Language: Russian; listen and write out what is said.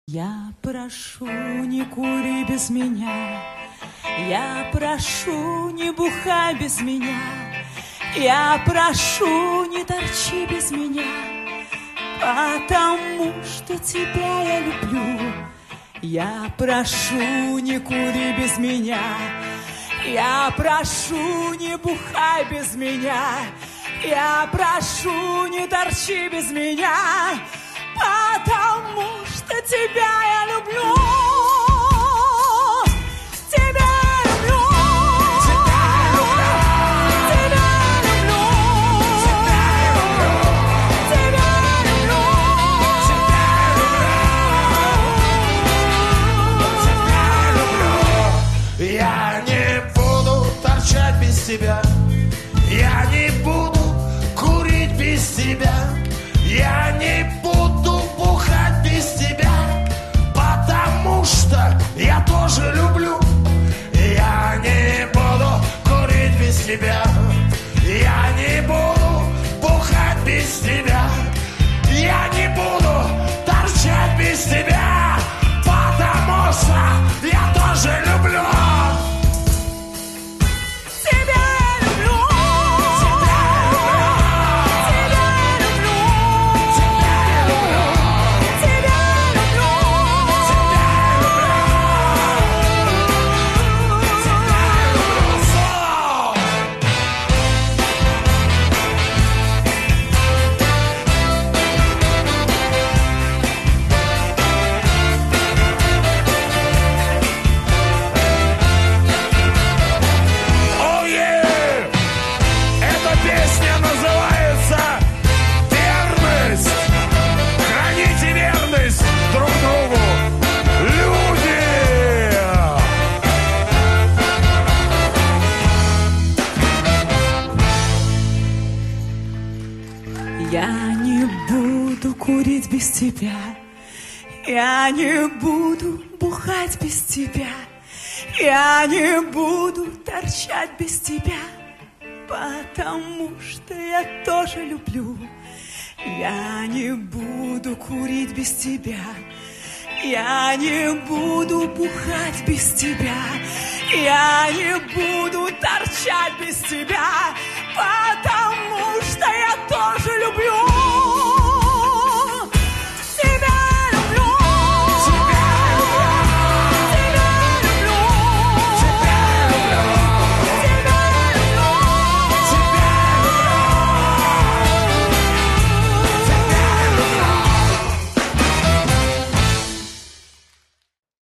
Я прошу, не кури без меня, я прошу, не бухай без меня, я прошу, не торчи без меня, потому что тебя я люблю. Я прошу, не кури без меня, я прошу, не бухай без меня, я прошу, не торчи без меня, потому что тебя я люблю. Тебя люблю. Тебя люблю. Тебя люблю. Тебя люблю. Тебя люблю. Я не буду торчать без тебя, я не буду курить без тебя, я не буду бухать без тебя, потому что я тоже люблю. Я не буду курить без тебя, я не буду бухать без тебя, я не буду торчать без тебя, потому что я тоже люблю. Я не буду курить без тебя, я не буду бухать без тебя, я не буду торчать без тебя, потому что я тоже люблю. Я не буду курить без тебя, я не буду бухать без тебя, я не буду торчать без тебя, потому что я тоже люблю.